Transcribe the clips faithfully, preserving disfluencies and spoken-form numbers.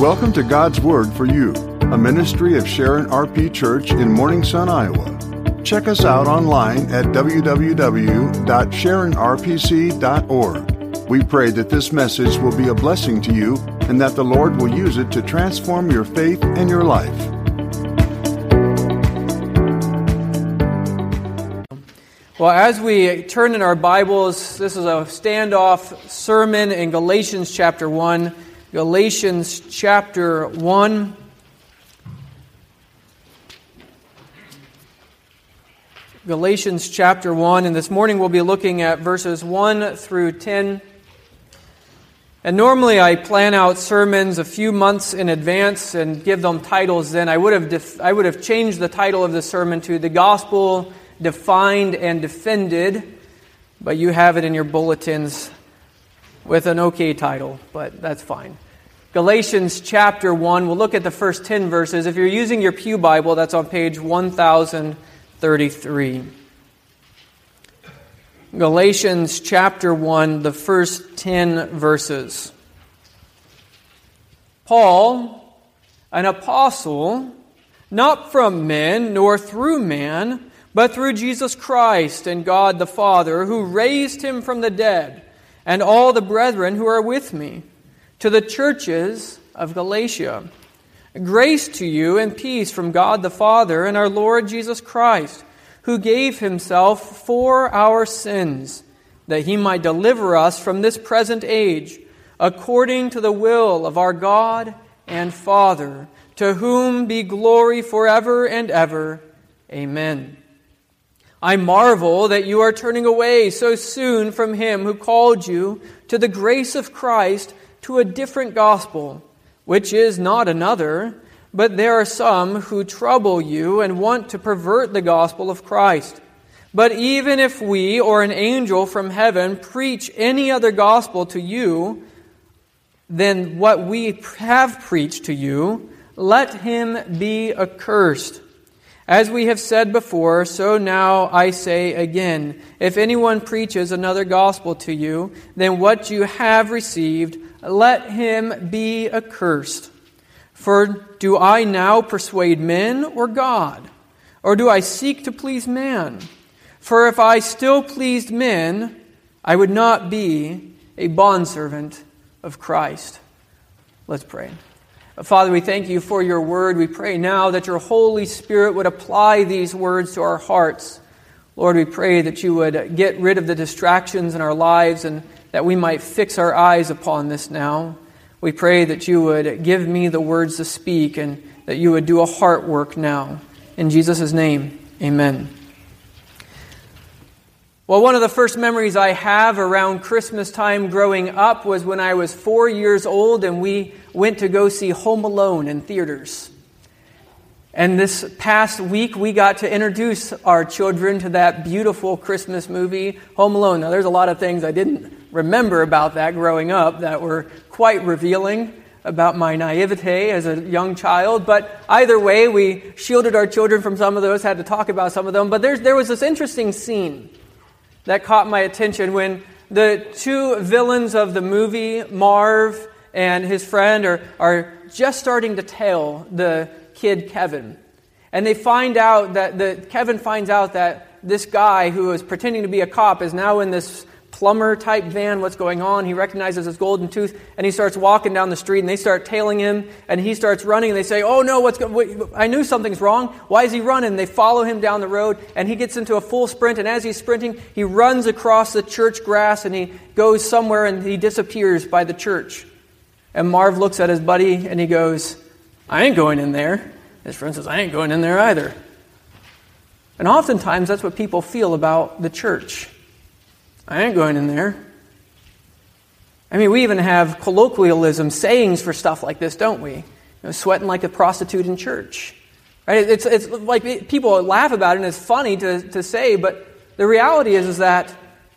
Welcome to God's Word for You, a ministry of Sharon R P Church in Morning Sun, Iowa. Check us out online at w w w dot sharon r p c dot org. We pray that this message will be a blessing to you and that the Lord will use it to transform your faith and your life. Well, as we turn in our Bibles, this is a standoff sermon in Galatians chapter one. Galatians chapter one. Galatians chapter one, and this morning we'll be looking at verses one through ten. And normally I plan out sermons a few months in advance and give them titles. Then I would have def- I would have changed the title of the sermon to "The Gospel Defined and Defended," but you have it in your bulletins with an okay title, but that's fine. Galatians chapter one, we'll look at the first ten verses. If you're using your Pew Bible, that's on page one thousand thirty-three. Galatians chapter one, the first ten verses. Paul, an apostle, not from men nor through man, but through Jesus Christ and God the Father, who raised him from the dead, and all the brethren who are with me, to the churches of Galatia. Grace to you and peace from God the Father and our Lord Jesus Christ, who gave himself for our sins, that he might deliver us from this present age, according to the will of our God and Father, to whom be glory forever and ever. Amen. I marvel that you are turning away so soon from him who called you to the grace of Christ to a different gospel, which is not another, but there are some who trouble you and want to pervert the gospel of Christ. But even if we or an angel from heaven preach any other gospel to you than what we have preached to you, let him be accursed. As we have said before, so now I say again, if anyone preaches another gospel to you than what you have received, let him be accursed. For do I now persuade men or God? Or do I seek to please man? For if I still pleased men, I would not be a bondservant of Christ. Let's pray. Father, we thank you for your word. We pray now that your Holy Spirit would apply these words to our hearts. Lord, we pray that you would get rid of the distractions in our lives and that we might fix our eyes upon this now. We pray that you would give me the words to speak and that you would do a heart work now. In Jesus' name, amen. Well, one of the first memories I have around Christmas time growing up was when I was four years old and we went to go see Home Alone in theaters. And this past week, we got to introduce our children to that beautiful Christmas movie, Home Alone. Now, there's a lot of things I didn't remember about that growing up that were quite revealing about my naivete as a young child. But either way, we shielded our children from some of those, had to talk about some of them. But there's, there was this interesting scene that caught my attention when the two villains of the movie, Marv and his friend, are, are just starting to tail the kid Kevin. And they find out that the Kevin finds out that this guy who is pretending to be a cop is now in this plumber type van. What's going on? He recognizes his golden tooth and he starts walking down the street and they start tailing him and he starts running and they say, "Oh no, what's go- I knew something's wrong. Why is he running?" And they follow him down the road and he gets into a full sprint, and as he's sprinting, he runs across the church grass and he goes somewhere and he disappears by the church. And Marv looks at his buddy and he goes, "I ain't going in there." His friend says, "I ain't going in there either." And oftentimes that's what people feel about the church. I ain't going in there. I mean, we even have colloquialism, sayings for stuff like this, don't we? You know, sweating like a prostitute in church. Right? It's it's like people laugh about it and it's funny to, to say, but the reality is, is that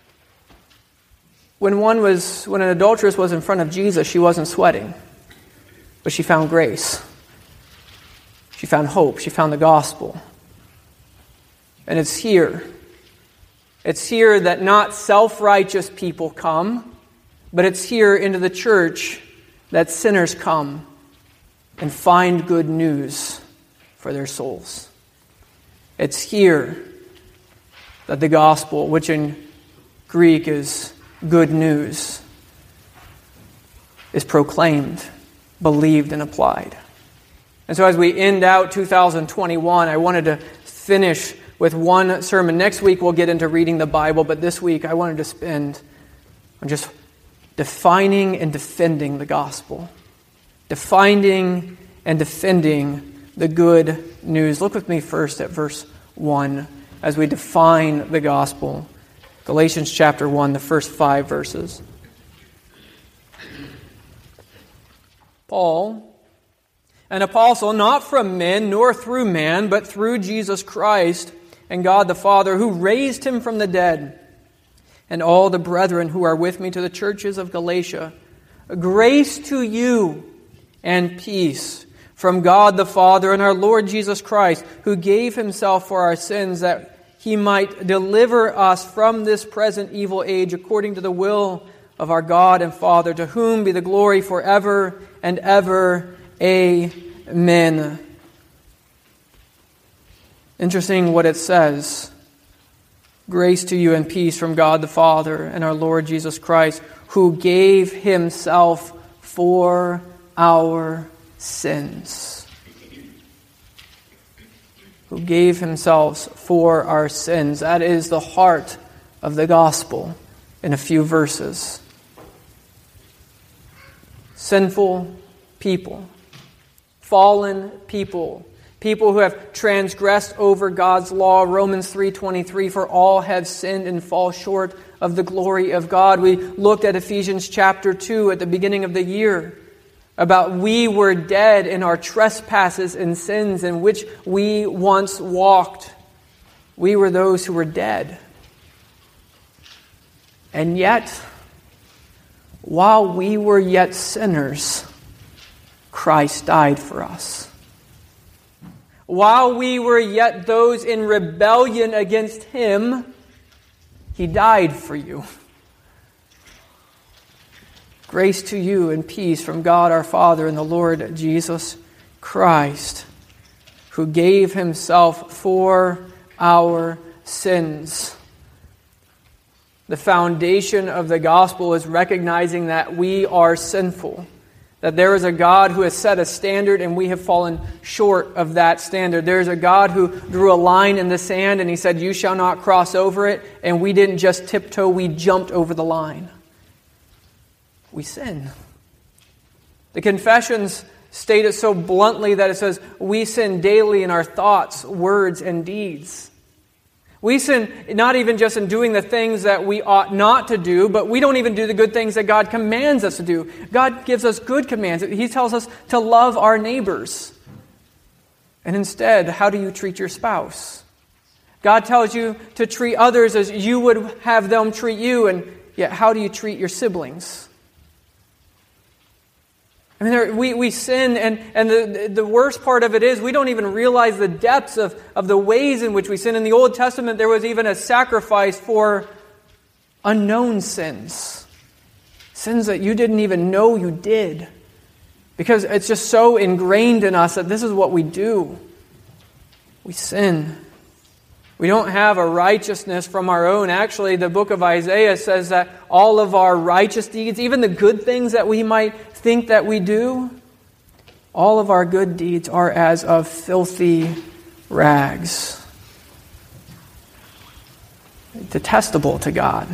when one was when an adulteress was in front of Jesus, she wasn't sweating, but she found grace. She found hope. She found the gospel. And it's here. It's here that not self-righteous people come, but it's here into the church that sinners come and find good news for their souls. It's here that the gospel, which in Greek is good news, is proclaimed, believed, and applied. And so as we end out two thousand twenty-one, I wanted to finish with one sermon. Next week we'll get into reading the Bible, but this week I wanted to spend on just defining and defending the gospel. Defining and defending the good news. Look with me first at verse one as we define the gospel. Galatians chapter one, the first five verses. Paul, an apostle, not from men nor through man, but through Jesus Christ and God the Father, who raised him from the dead, and all the brethren who are with me to the churches of Galatia. Grace to you and peace from God the Father and our Lord Jesus Christ, who gave himself for our sins, that he might deliver us from this present evil age, according to the will of our God and Father, to whom be the glory forever and ever. Amen. Interesting what it says. Grace to you and peace from God the Father and our Lord Jesus Christ, who gave himself for our sins. Who gave himself for our sins. That is the heart of the gospel in a few verses. Sinful people. Fallen people. People who have transgressed over God's law. Romans three twenty-three, for all have sinned and fall short of the glory of God. We looked at Ephesians chapter two at the beginning of the year about we were dead in our trespasses and sins in which we once walked. We were those who were dead. And yet, while we were yet sinners, Christ died for us. While we were yet those in rebellion against him, he died for you. Grace to you and peace from God our Father and the Lord Jesus Christ, who gave himself for our sins. The foundation of the gospel is recognizing that we are sinful. That there is a God who has set a standard and we have fallen short of that standard. There is a God who drew a line in the sand and he said, you shall not cross over it. And we didn't just tiptoe, we jumped over the line. We sin. The confessions state it so bluntly that it says, we sin daily in our thoughts, words, and deeds. We sin not even just in doing the things that we ought not to do, but we don't even do the good things that God commands us to do. God gives us good commands. He tells us to love our neighbors. And instead, how do you treat your spouse? God tells you to treat others as you would have them treat you, and yet how do you treat your siblings? I mean, there, we, we sin, and, and the, the worst part of it is we don't even realize the depths of, of the ways in which we sin. In the Old Testament, there was even a sacrifice for unknown sins. Sins that you didn't even know you did. Because it's just so ingrained in us that this is what we do. We sin. We don't have a righteousness from our own. Actually, the book of Isaiah says that all of our righteous deeds, even the good things that we might think that we do, all of our good deeds are as of filthy rags. Detestable to God.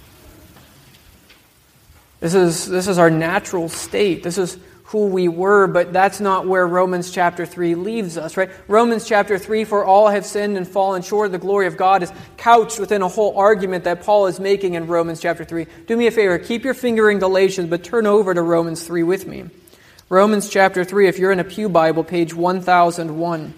This is, this is our natural state. This is who we were, but that's not where Romans chapter three leaves us, right? Romans chapter three, for all have sinned and fallen short of the glory of God, is couched within a whole argument that Paul is making in Romans chapter three. Do me a favor, keep your finger in Galatians, but turn over to Romans three with me. Romans chapter three, if you're in a Pew Bible, page one thousand one.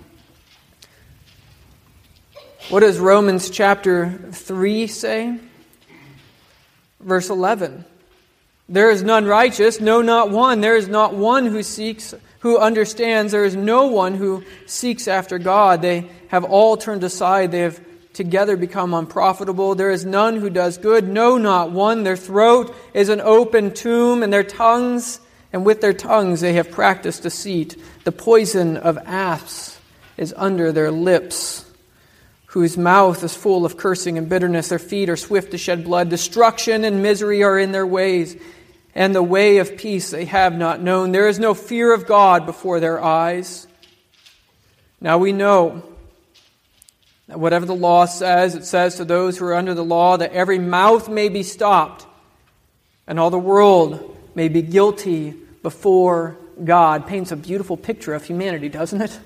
What does Romans chapter three say? Verse eleven. There is none righteous, no, not one. There is not one who seeks, who understands. There is no one who seeks after God. They have all turned aside. They have together become unprofitable. There is none who does good, no, not one. Their throat is an open tomb, and their tongues and with their tongues they have practiced deceit. The poison of asps is under their lips, whose mouth is full of cursing and bitterness. Their feet are swift to shed blood. Destruction and misery are in their ways, and the way of peace they have not known. There is no fear of God before their eyes. Now we know that whatever the law says, it says to those who are under the law that every mouth may be stopped, and all the world may be guilty before God. Paints a beautiful picture of humanity, doesn't it?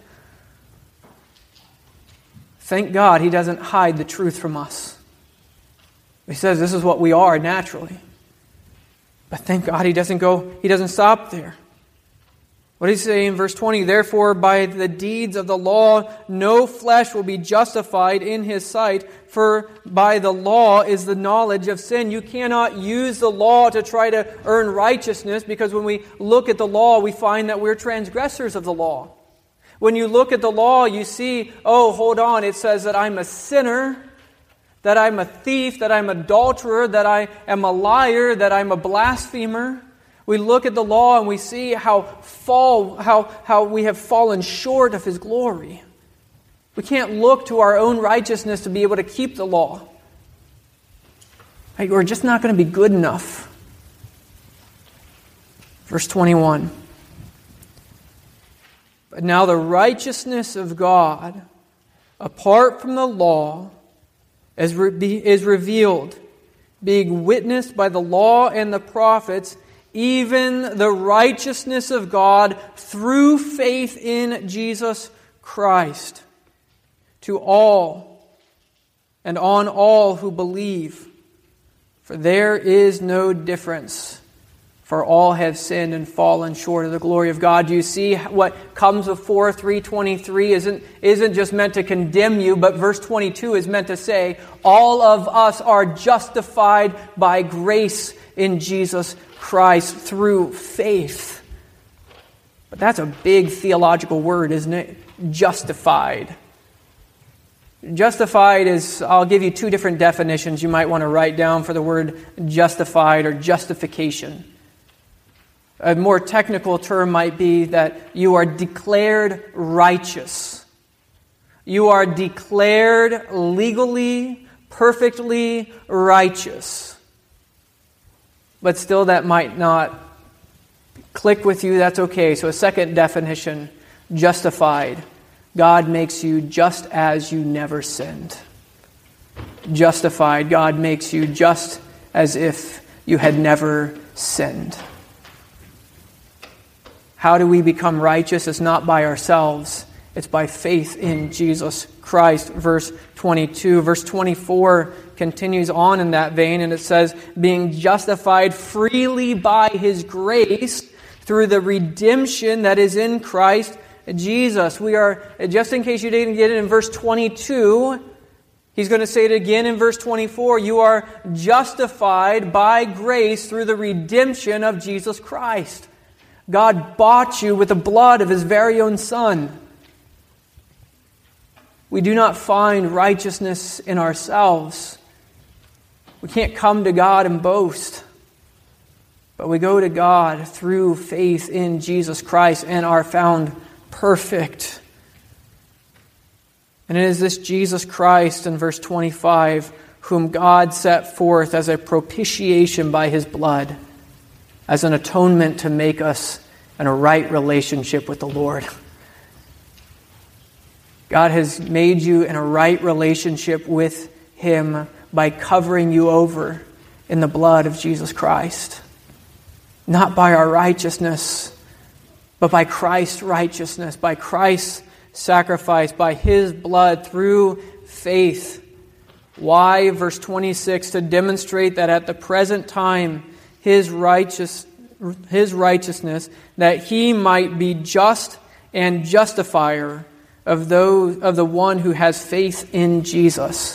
Thank God He doesn't hide the truth from us. He says this is what we are naturally. But thank God He doesn't go, He doesn't stop there. What does He say in verse twenty? Therefore, by the deeds of the law, no flesh will be justified in His sight, for by the law is the knowledge of sin. You cannot use the law to try to earn righteousness, because when we look at the law, we find that we're transgressors of the law. When you look at the law, you see, oh, hold on, it says that I'm a sinner, that I'm a thief, that I'm an adulterer, that I am a liar, that I'm a blasphemer. We look at the law and we see how fall, how, how we have fallen short of His glory. We can't look to our own righteousness to be able to keep the law. Like, we're just not going to be good enough. Verse twenty-one. But now the righteousness of God, apart from the law, is, re- is revealed, being witnessed by the law and the prophets, even the righteousness of God through faith in Jesus Christ, to all and on all who believe. For there is no difference, for all have sinned and fallen short of the glory of God. Do you see what comes before three twenty-three isn't, isn't just meant to condemn you, but verse twenty-two is meant to say, all of us are justified by grace in Jesus Christ through faith. But that's a big theological word, isn't it? Justified. Justified is, I'll give you two different definitions you might want to write down for the word justified or justification. A more technical term might be that you are declared righteous. You are declared legally, perfectly righteous. But still that might not click with you, that's okay. So a second definition, justified. God makes you just as you never sinned. Justified, God makes you just as if you had never sinned. How do we become righteous? It's not by ourselves. It's by faith in Jesus Christ. Verse twenty-two. Verse twenty-four continues on in that vein, and it says, being justified freely by His grace through the redemption that is in Christ Jesus. We are, just in case you didn't get it in verse twenty-two, He's going to say it again in verse twenty-four. You are justified by grace through the redemption of Jesus Christ. God bought you with the blood of His very own Son. We do not find righteousness in ourselves. We can't come to God and boast. But we go to God through faith in Jesus Christ and are found perfect. And it is this Jesus Christ in verse twenty-five whom God set forth as a propitiation by His blood, as an atonement to make us in a right relationship with the Lord. God has made you in a right relationship with Him by covering you over in the blood of Jesus Christ. Not by our righteousness, but by Christ's righteousness, by Christ's sacrifice, by His blood through faith. Why? Verse twenty-six, to demonstrate that at the present time His righteous, His righteousness, that He might be just and justifier of those of the one who has faith in Jesus.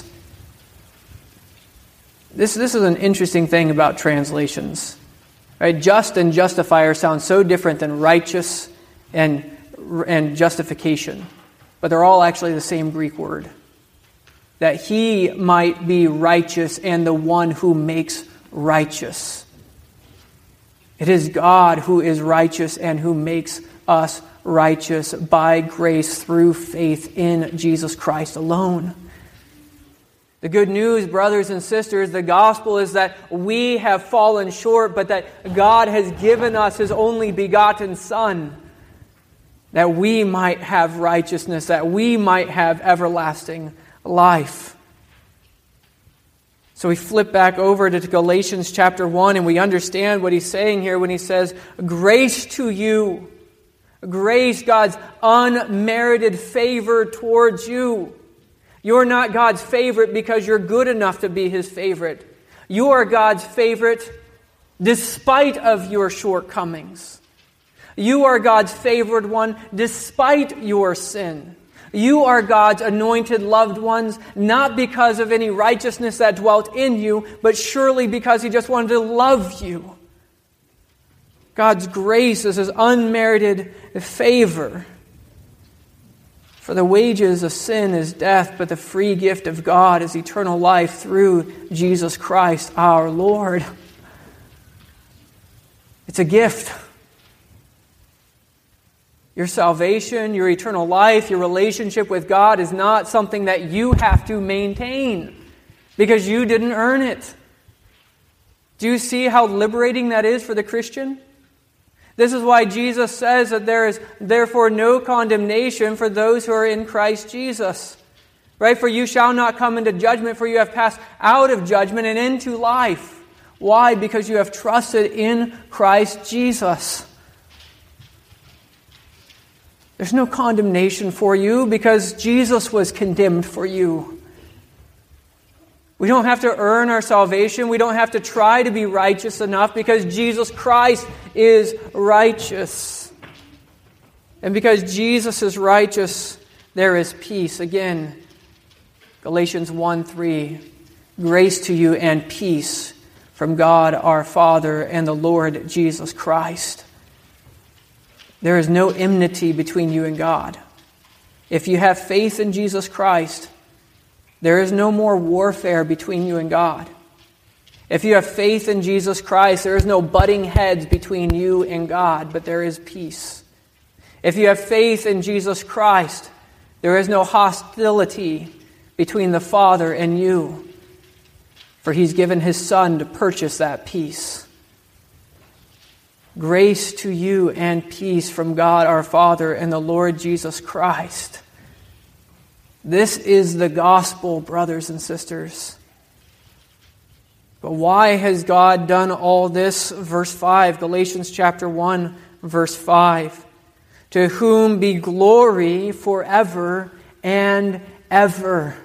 This, this is an interesting thing about translations. Right? Just and justifier sound so different than righteous and, and justification. But they're all actually the same Greek word. That He might be righteous and the one who makes righteous. It is God who is righteous and who makes us righteous by grace through faith in Jesus Christ alone. The good news, brothers and sisters, the gospel is that we have fallen short, but that God has given us His only begotten Son, that we might have righteousness, that we might have everlasting life. So we flip back over to Galatians chapter one, and we understand what he's saying here when he says, grace to you. Grace, God's unmerited favor towards you. You're not God's favorite because you're good enough to be His favorite. You are God's favorite despite of your shortcomings. You are God's favored one despite your sin. You are God's anointed loved ones, not because of any righteousness that dwelt in you, but surely because He just wanted to love you. God's grace is His unmerited favor. For the wages of sin is death, but the free gift of God is eternal life through Jesus Christ our Lord. It's a gift. Your salvation, your eternal life, your relationship with God is not something that you have to maintain because you didn't earn it. Do you see how liberating that is for the Christian? This is why Jesus says that there is therefore no condemnation for those who are in Christ Jesus. Right? For you shall not come into judgment, for you have passed out of judgment and into life. Why? Because you have trusted in Christ Jesus. There's no condemnation for you because Jesus was condemned for you. We don't have to earn our salvation. We don't have to try to be righteous enough because Jesus Christ is righteous. And because Jesus is righteous, there is peace. Again, Galatians one three, grace to you and peace from God our Father and the Lord Jesus Christ. There is no enmity between you and God. If you have faith in Jesus Christ, there is no more warfare between you and God. If you have faith in Jesus Christ, there is no butting heads between you and God, but there is peace. If you have faith in Jesus Christ, there is no hostility between the Father and you, for He's given His Son to purchase that peace. Grace to you and peace from God our Father and the Lord Jesus Christ. This is the gospel, brothers and sisters. But why has God done all this? Verse five, Galatians chapter one, verse five. To whom be glory forever and ever.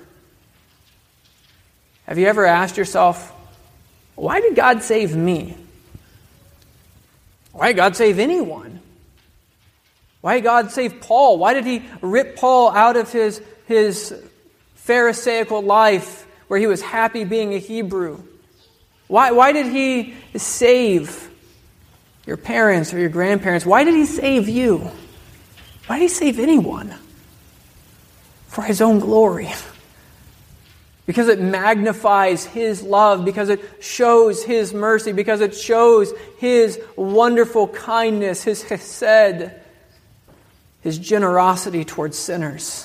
Have you ever asked yourself, why did God save me? Why did God save anyone? Why did God save Paul? Why did He rip Paul out of his his Pharisaical life where he was happy being a Hebrew? Why, why did He save your parents or your grandparents? Why did He save you? Why did He save anyone? For His own glory. Because it magnifies His love, because it shows His mercy, because it shows His wonderful kindness, His chesed, His generosity towards sinners.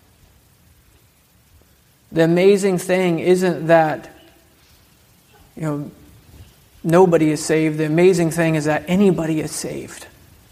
The amazing thing isn't that, you know, nobody is saved. The amazing thing is that anybody is saved.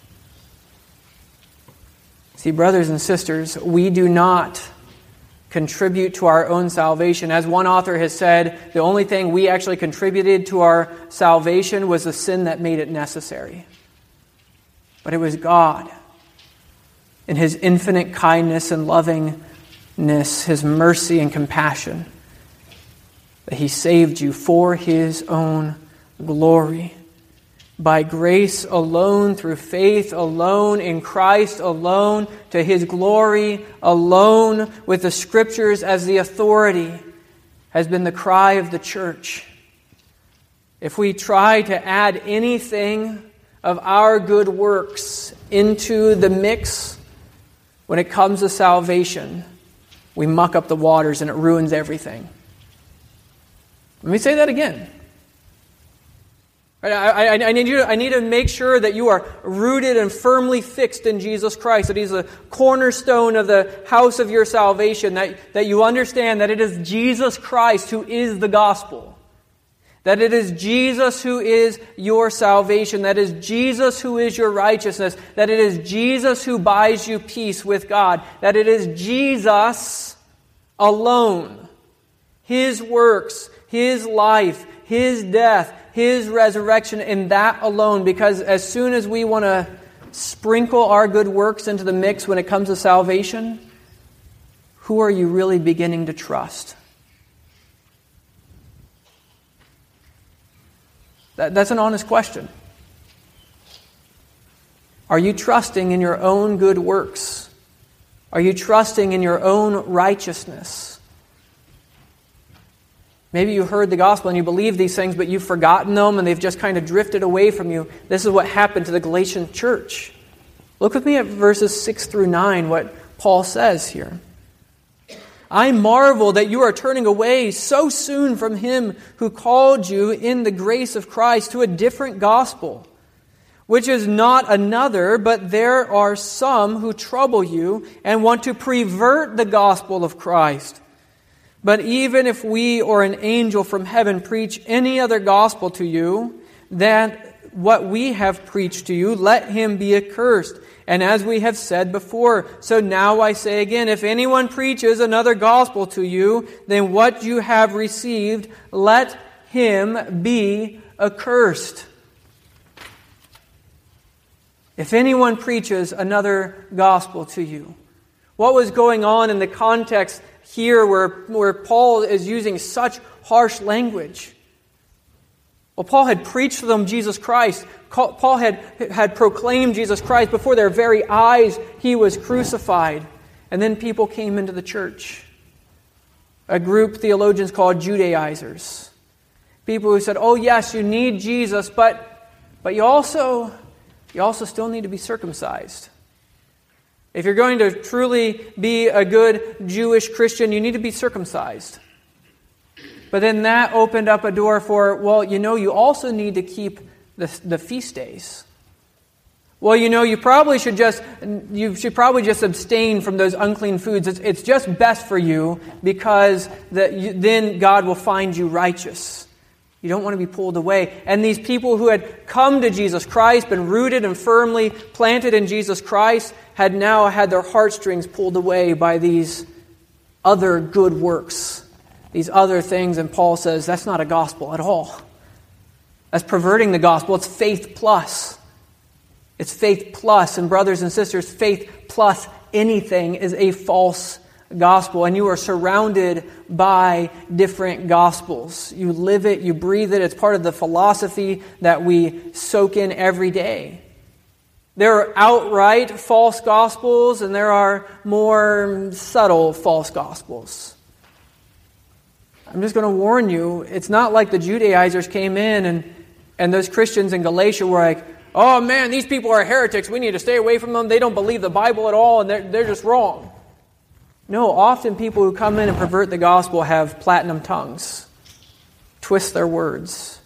See, brothers and sisters, we do not contribute to our own salvation. As one author has said, the only thing we actually contributed to our salvation was the sin that made it necessary. But it was God, in His infinite kindness and lovingness, His mercy and compassion, that He saved you for His own glory. By grace alone, through faith alone, in Christ alone, to His glory alone, with the Scriptures as the authority, has been the cry of the church. If we try to add anything of our good works into the mix when it comes to salvation, we muck up the waters and it ruins everything. Let me say that again. Right? I, I, I, need you to, I need to make sure that you are rooted and firmly fixed in Jesus Christ, that He's the cornerstone of the house of your salvation, that, that you understand that it is Jesus Christ who is the gospel, that it is Jesus who is your salvation, that it is Jesus who is your righteousness, that it is Jesus who buys you peace with God, that it is Jesus alone, His works, His life, His death, His resurrection, and that alone. Because as soon as we want to sprinkle our good works into the mix when it comes to salvation, who are you really beginning to trust? That, that's an honest question. Are you trusting in your own good works? Are you trusting in your own righteousness? Maybe you heard the gospel and you believe these things, but you've forgotten them and they've just kind of drifted away from you. This is what happened to the Galatian church. Look with me at verses six through nine, what Paul says here. I marvel that you are turning away so soon from Him who called you in the grace of Christ to a different gospel, which is not another, but there are some who trouble you and want to pervert the gospel of Christ. But even if we or an angel from heaven preach any other gospel to you than what we have preached to you, let him be accursed. And as we have said before, so now I say again, if anyone preaches another gospel to you than what you have received, let him be accursed. If anyone preaches another gospel to you. What was going on in the context here where, where Paul is using such harsh language? Well, Paul had preached to them Jesus Christ. Paul had, had proclaimed Jesus Christ before their very eyes. He was crucified. And then people came into the church. A group theologians called Judaizers. People who said, oh yes, you need Jesus, but, but you also, you also still need to be circumcised. If you're going to truly be a good Jewish Christian, you need to be circumcised. But then that opened up a door for, well, you know, you also need to keep the, the feast days. Well, you know, you probably should just you should probably just abstain from those unclean foods. It's, it's just best for you because that you, then God will find you righteous. You don't want to be pulled away. And these people who had come to Jesus Christ, been rooted and firmly planted in Jesus Christ, had now had their heartstrings pulled away by these other good works, these other things. And Paul says that's not a gospel at all. That's perverting the gospel. It's faith plus. It's faith plus. And brothers and sisters, faith plus anything is a false gospel. And you are surrounded by different gospels. You live it, you breathe it. It's part of the philosophy that we soak in every day. There are outright false gospels, and there are more subtle false gospels. I'm just going to warn you, it's not like the Judaizers came in and, and those Christians in Galatia were like, oh man, these people are heretics. We need to stay away from them. They don't believe the Bible at all, and they're, they're just wrong. No, often people who come in and pervert the gospel have platinum tongues, twist their words,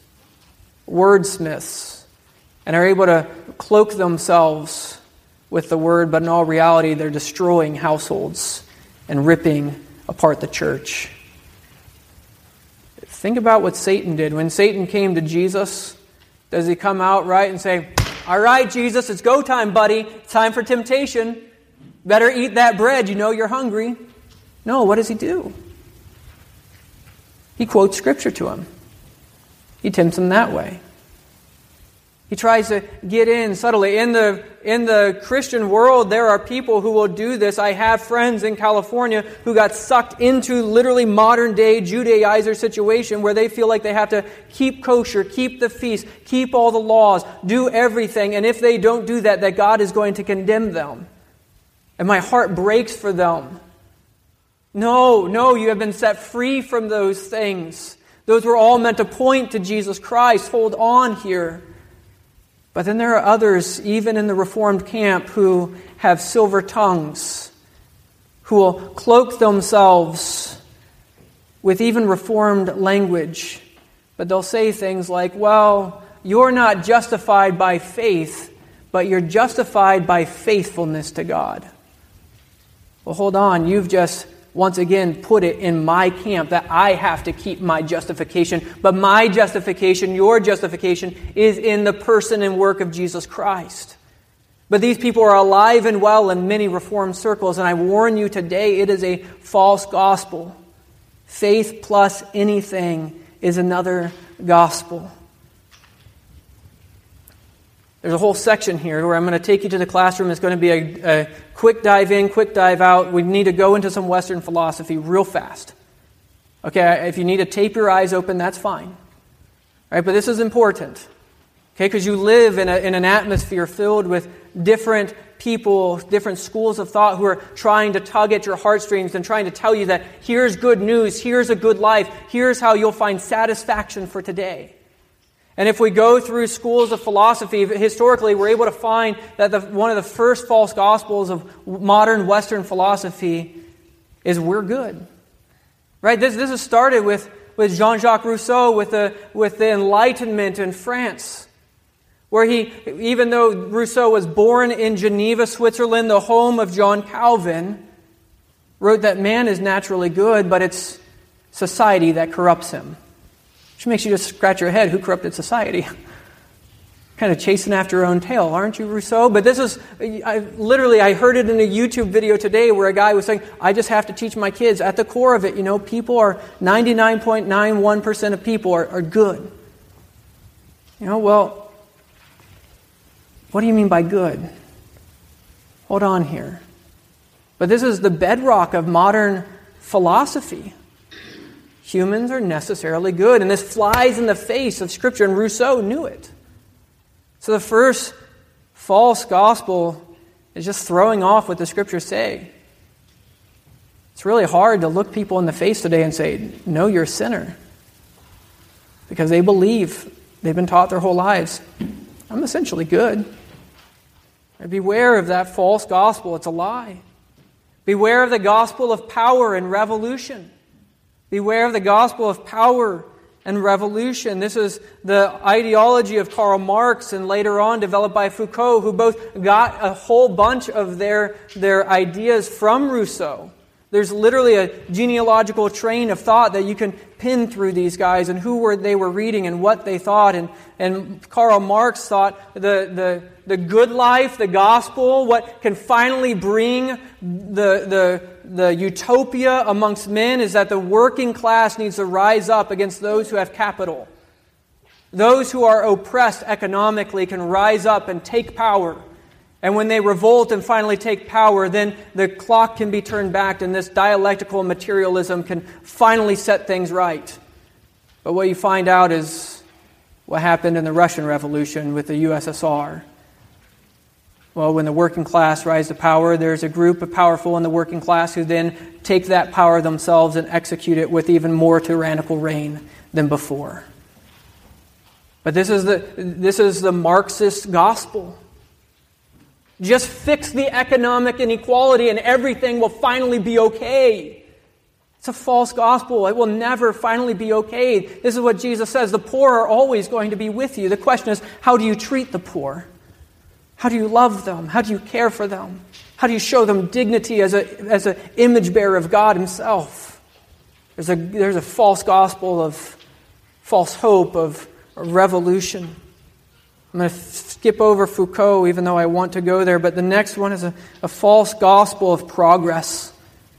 wordsmiths, and are able to cloak themselves with the word, but in all reality, they're destroying households and ripping apart the church. Think about what Satan did. When Satan came to Jesus, does he come out right and say, all right, Jesus, it's go time, buddy. It's time for temptation. Better eat that bread. You know you're hungry. No, what does he do? He quotes Scripture to him. He tempts him that way. He tries to get in subtly. In the, in the Christian world, there are people who will do this. I have friends in California who got sucked into literally modern-day Judaizer situation where they feel like they have to keep kosher, keep the feast, keep all the laws, do everything. And if they don't do that, that God is going to condemn them. And my heart breaks for them. No, no, you have been set free from those things. Those were all meant to point to Jesus Christ. Hold on here. But then there are others, even in the Reformed camp, who have silver tongues, who will cloak themselves with even Reformed language. But they'll say things like, well, you're not justified by faith, but you're justified by faithfulness to God. Well, hold on. You've just once again put it in my camp that I have to keep my justification. But my justification, your justification, is in the person and work of Jesus Christ. But these people are alive and well in many Reformed circles, and I warn you today, it is a false gospel. Faith plus anything is another gospel. There's a whole section here where I'm going to take you to the classroom. It's going to be a, a quick dive in, quick dive out. We need to go into some Western philosophy real fast. Okay, if you need to tape your eyes open, that's fine. All right, but this is important. Okay, because you live in, a, in an atmosphere filled with different people, different schools of thought who are trying to tug at your heartstrings and trying to tell you that here's good news, here's a good life, here's how you'll find satisfaction for today. And if we go through schools of philosophy, historically we're able to find that the, one of the first false gospels of modern Western philosophy is we're good. Right? This, this has started with, with Jean-Jacques Rousseau, with the, with the Enlightenment in France, where he, even though Rousseau was born in Geneva, Switzerland, the home of John Calvin, wrote that man is naturally good, but it's society that corrupts him. Which makes you just scratch your head. Who corrupted society? Kind of chasing after your own tail, aren't you, Rousseau? But this is, I, literally, I heard it in a YouTube video today where a guy was saying, I just have to teach my kids. At the core of it, you know, people are, ninety-nine point nine one percent of people are, are good. You know, well, what do you mean by good? Hold on here. But this is the bedrock of modern philosophy. Humans are necessarily good, and this flies in the face of Scripture, and Rousseau knew it. So the first false gospel is just throwing off what the Scriptures say. It's really hard to look people in the face today and say, no, you're a sinner. Because they believe, they've been taught their whole lives, I'm essentially good. Beware of that false gospel, it's a lie. Beware of the gospel of power and revolution. Beware of the gospel of power and revolution. This is the ideology of Karl Marx and later on developed by Foucault, who both got a whole bunch of their, their ideas from Rousseau. There's literally a genealogical train of thought that you can pin through these guys and who were they were reading and what they thought. And, and Karl Marx thought the, the, the good life, the gospel, what can finally bring the, the, the utopia amongst men is that the working class needs to rise up against those who have capital. Those who are oppressed economically can rise up and take power. And when they revolt and finally take power, then the clock can be turned back and this dialectical materialism can finally set things right. But what you find out is what happened in the Russian Revolution with the U S S R. Well, when the working class rise to power, there's a group of powerful in the working class who then take that power themselves and execute it with even more tyrannical reign than before. But this is the this is the Marxist gospel. Just fix the economic inequality and everything will finally be okay. It's a false gospel. It will never finally be okay. This is what Jesus says. The poor are always going to be with you. The question is, how do you treat the poor? How do you love them? How do you care for them? How do you show them dignity as a as an image bearer of God Himself? There's a there's a false gospel of false hope, of revolution. I'm going to skip over Foucault, even though I want to go there, but the next one is a, a false gospel of progress.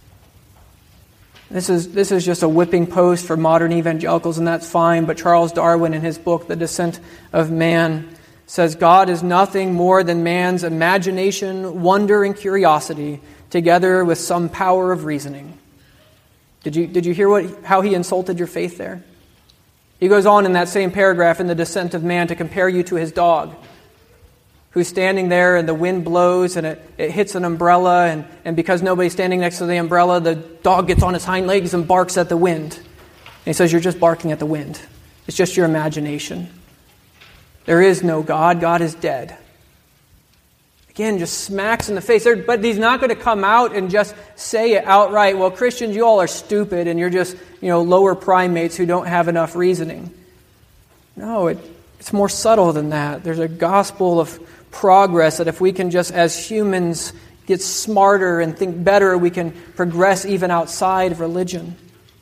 This is this is just a whipping post for modern evangelicals, and that's fine, but Charles Darwin, in his book, The Descent of Man, says God is nothing more than man's imagination, wonder, and curiosity, together with some power of reasoning. Did you did you hear what how he insulted your faith there? He goes on in that same paragraph in The Descent of Man to compare you to his dog, who's standing there and the wind blows and it, it hits an umbrella, and, and because nobody's standing next to the umbrella, the dog gets on his hind legs and barks at the wind. And he says, you're just barking at the wind. It's just your imagination. There is no God. God is dead. Again, just smacks in the face. But he's not going to come out and just say it outright. Well, Christians, you all are stupid and you're just, you know, lower primates who don't have enough reasoning. No, it, It's more subtle than that. There's a gospel of progress that if we can just, as humans, get smarter and think better, we can progress even outside of religion.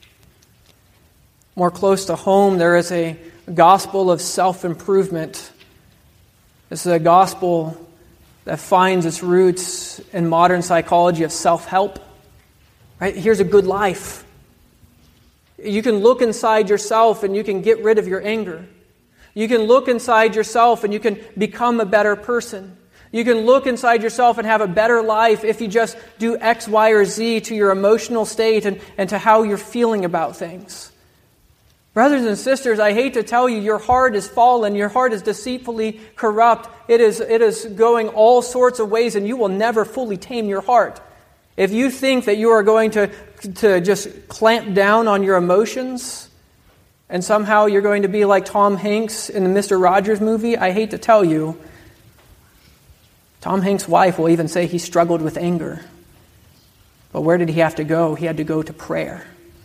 More close to home, there is a gospel of self-improvement. This is a gospel that finds its roots in modern psychology of self-help. Right? Here's a good life. You can look inside yourself and you can get rid of your anger. You can look inside yourself and you can become a better person. You can look inside yourself and have a better life if you just do X, Y, or Z to your emotional state and, and to how you're feeling about things. Brothers and sisters, I hate to tell you, your heart is fallen. Your heart is deceitfully corrupt. It is, it is going all sorts of ways, and you will never fully tame your heart. If you think that you are going to, to just clamp down on your emotions, and somehow you're going to be like Tom Hanks in the Mister Rogers movie, I hate to tell you, Tom Hanks' wife will even say he struggled with anger. But where did he have to go? He had to go to prayer.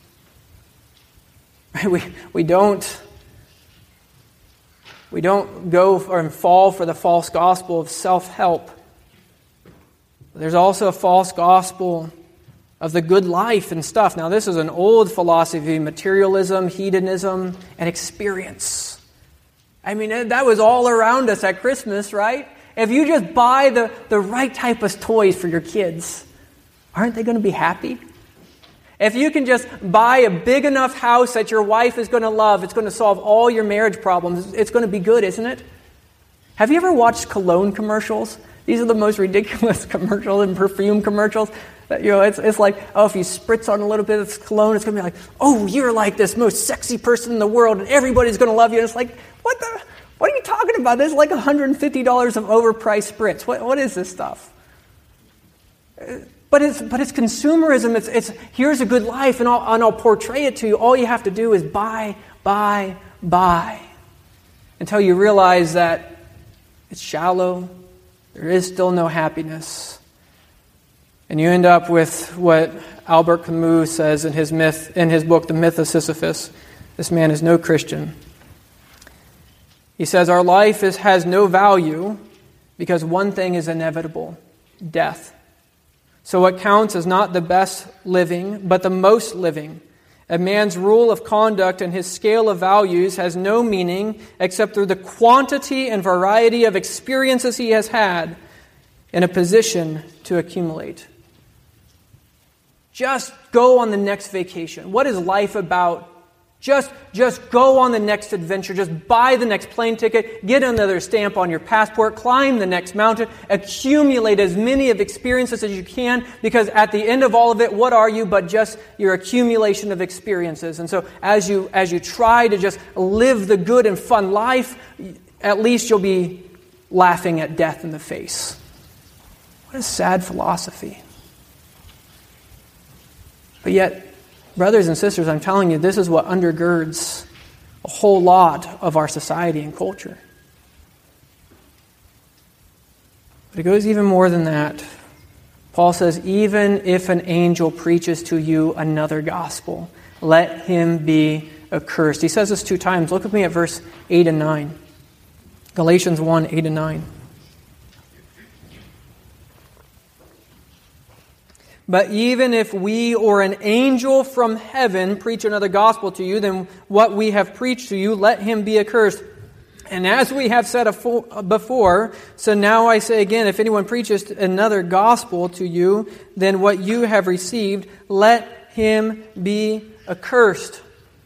We, we don't we don't go for and fall for the false gospel of self-help. There's also a false gospel of the good life and stuff. Now, this is an old philosophy, materialism, hedonism, and experience. I mean, that was all around us at Christmas, right? If you just buy the, the right type of toys for your kids, aren't they going to be happy? If you can just buy a big enough house that your wife is going to love, it's going to solve all your marriage problems. It's going to be good, isn't it? Have you ever watched cologne commercials? These are the most ridiculous commercials and perfume commercials. You know, it's it's like, oh, if you spritz on a little bit of cologne, it's going to be like, oh, you're like this most sexy person in the world, and everybody's going to love you. And it's like, what the, what are you talking about? There's like one hundred fifty dollars of overpriced spritz. What what is this stuff? But it's but it's consumerism. It's it's here's a good life, and I'll and I'll portray it to you. All you have to do is buy, buy, buy, until you realize that it's shallow. There is still no happiness. And you end up with what Albert Camus says in his myth, in his book, The Myth of Sisyphus. This man is no Christian. He says, our life is, has no value because one thing is inevitable, death. So what counts is not the best living, but the most living. A man's rule of conduct and his scale of values has no meaning except through the quantity and variety of experiences he has had in a position to accumulate. Just go on the next vacation. What is life about? Just, just go on the next adventure. Just buy the next plane ticket. Get another stamp on your passport. Climb the next mountain. Accumulate as many of experiences as you can, because at the end of all of it, what are you but just your accumulation of experiences? And so as you as you try to just live the good and fun life, at least you'll be laughing at death in the face. What a sad philosophy. But yet, brothers and sisters, I'm telling you, this is what undergirds a whole lot of our society and culture. But it goes even more than that. Paul says, even if an angel preaches to you another gospel, let him be accursed. He says this two times. Look with me at verse eight and nine. Galatians one, eight and nine. But even if we or an angel from heaven preach another gospel to you than what we have preached to you, let him be accursed. And as we have said before, so now I say again, if anyone preaches another gospel to you than what you have received, let him be accursed.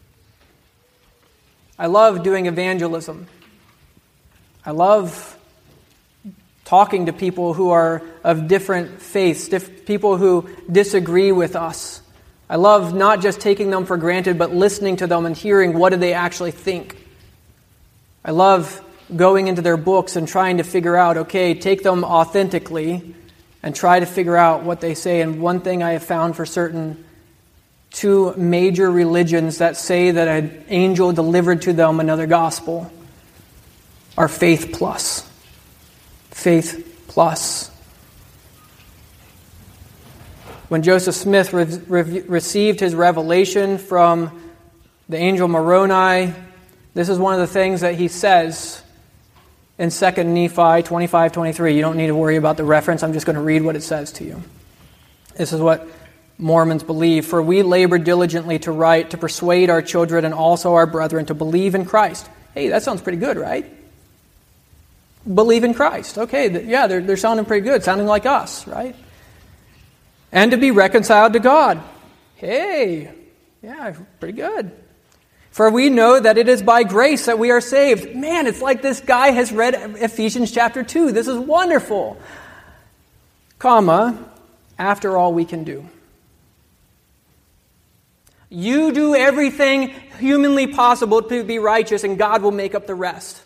I love doing evangelism. I love talking to people who are of different faiths, diff- people who disagree with us. I love not just taking them for granted, but listening to them and hearing what do they actually think. I love going into their books and trying to figure out, okay, take them authentically and try to figure out what they say. And one thing I have found for certain, two major religions that say that an angel delivered to them another gospel are faith plus. Faith plus. When Joseph Smith re- re- received his revelation from the angel Moroni, This is one of the things that he says in Second Nephi twenty-five twenty-three. You don't need to worry about the reference. I'm just going to read what it says to you. This is what Mormons believe. For we labor diligently to write, to persuade our children and also our brethren to believe in Christ. Hey, that sounds pretty good, right? Believe in Christ. Okay, yeah, they're, they're sounding pretty good, sounding like us, right? And to be reconciled to God. Hey, yeah, pretty good. For we know that it is by grace that we are saved. Man, it's like this guy has read Ephesians chapter two. This is wonderful. Comma, after all we can do. You do everything humanly possible to be righteous, and God will make up the rest.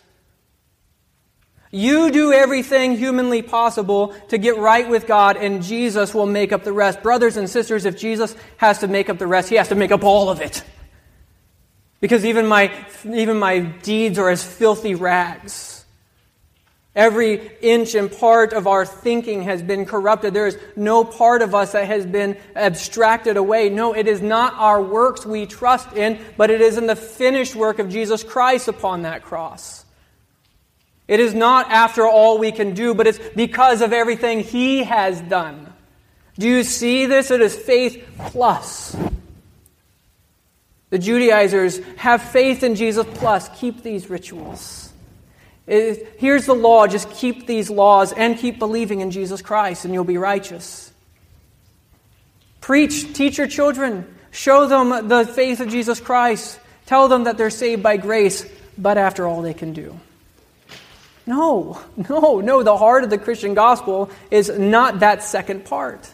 You do everything humanly possible to get right with God, and Jesus will make up the rest. Brothers and sisters, if Jesus has to make up the rest, he has to make up all of it. Because even my, even my deeds are as filthy rags. Every inch and part of our thinking has been corrupted. There is no part of us that has been abstracted away. No, it is not our works we trust in, but it is in the finished work of Jesus Christ upon that cross. It is not after all we can do, but it's because of everything He has done. Do you see this? It is faith plus. The Judaizers have faith in Jesus plus keep these rituals. It, here's the law, just keep these laws and keep believing in Jesus Christ and you'll be righteous. Preach, teach your children, show them the faith of Jesus Christ. Tell them that they're saved by grace, but after all they can do. No, no, no, the heart of the Christian gospel is not that second part.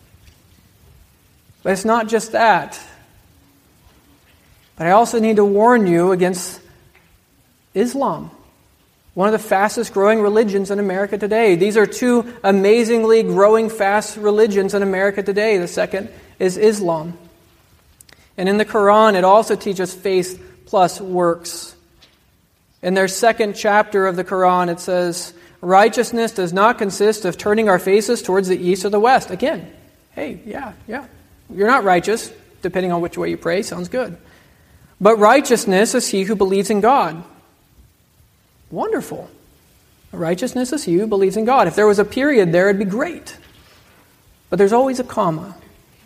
But it's not just that. But I also need to warn you against Islam. One of the fastest growing religions in America today. These are two amazingly growing fast religions in America today. The second is Islam. And in the Quran, it also teaches faith plus works. In their second chapter of the Quran, it says, righteousness does not consist of turning our faces towards the east or the west. Again, hey, yeah, yeah. You're not righteous, depending on which way you pray. Sounds good. But righteousness is he who believes in God. Wonderful. Righteousness is he who believes in God. If there was a period there, it'd be great. But there's always a comma.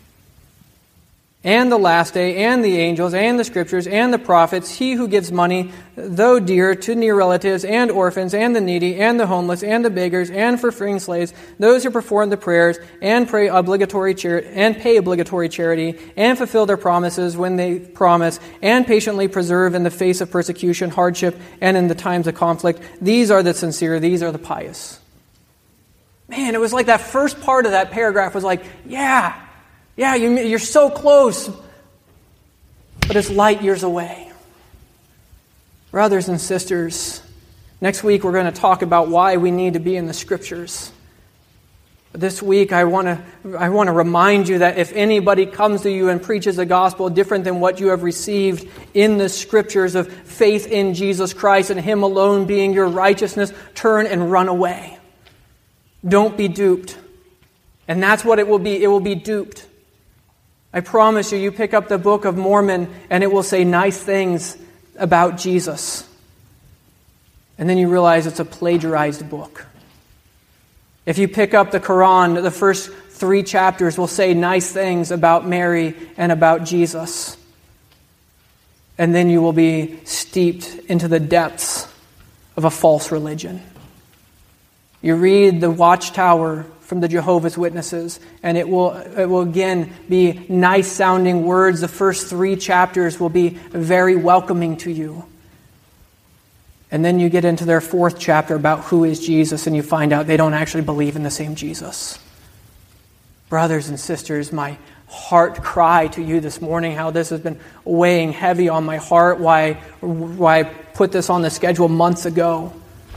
And the last day, and the angels, and the scriptures, and the prophets, he who gives money, though dear, to near relatives, and orphans, and the needy, and the homeless, and the beggars, and for freeing slaves, those who perform the prayers, and pray obligatory char- and pay obligatory charity, and fulfill their promises when they promise, and patiently preserve in the face of persecution, hardship, and in the times of conflict. These are the sincere, these are the pious. Man, it was like that first part of that paragraph was like, yeah, Yeah, you're so close, but it's light years away. Brothers and sisters, next week we're going to talk about why we need to be in the Scriptures. But this week I want to I want to remind you that if anybody comes to you and preaches a gospel different than what you have received in the Scriptures of faith in Jesus Christ and Him alone being your righteousness, turn and run away. Don't be duped. And that's what it will be. It will be duped. I promise you, you pick up the Book of Mormon and it will say nice things about Jesus. And then you realize it's a plagiarized book. If you pick up the Quran, the first three chapters will say nice things about Mary and about Jesus. And then you will be steeped into the depths of a false religion. You read the Watchtower from the Jehovah's Witnesses, and it will it will again be nice-sounding words. The first three chapters will be very welcoming to you. And then you get into their fourth chapter about who is Jesus, and you find out they don't actually believe in the same Jesus. Brothers and sisters, my heart cry to you this morning, how this has been weighing heavy on my heart, why, why I put this on the schedule months ago,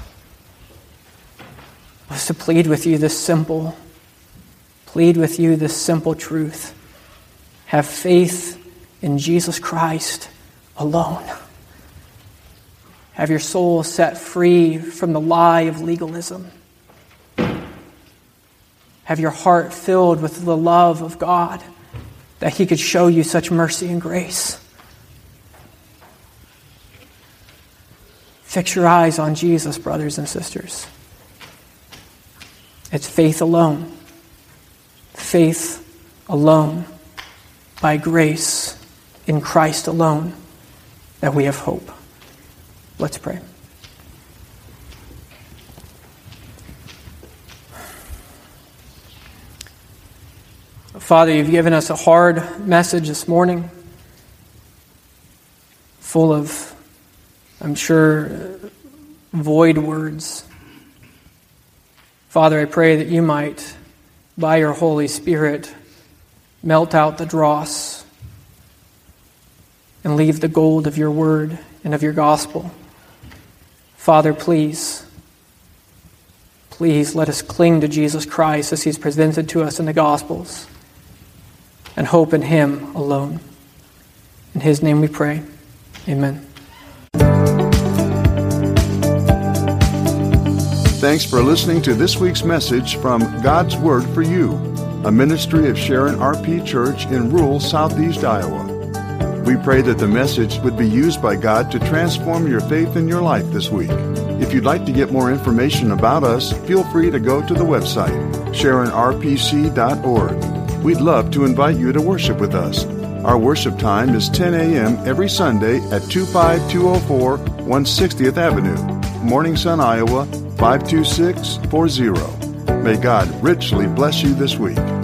was to plead with you this simple, plead with you this simple truth. Have faith in Jesus Christ alone. Have your soul set free from the lie of legalism. Have your heart filled with the love of God, that He could show you such mercy and grace. Fix your eyes on Jesus, brothers and sisters. It's faith alone. Faith alone. By grace in Christ alone that we have hope. Let's pray. Father, you've given us a hard message this morning, full of, I'm sure, void words. Father, I pray that you might, by your Holy Spirit, melt out the dross and leave the gold of your word and of your gospel. Father, please, please let us cling to Jesus Christ as he's presented to us in the Gospels and hope in him alone. In his name we pray. Amen. Thanks for listening to this week's message from God's Word for You, a ministry of Sharon R P Church in rural southeast Iowa. We pray that the message would be used by God to transform your faith in your life this week. If you'd like to get more information about us, feel free to go to the website, sharon r p c dot org. We'd love to invite you to worship with us. Our worship time is ten a.m. every Sunday at two five two oh four one hundred sixtieth Avenue, Morning Sun, Iowa, five two six four zero. May God richly bless you this week.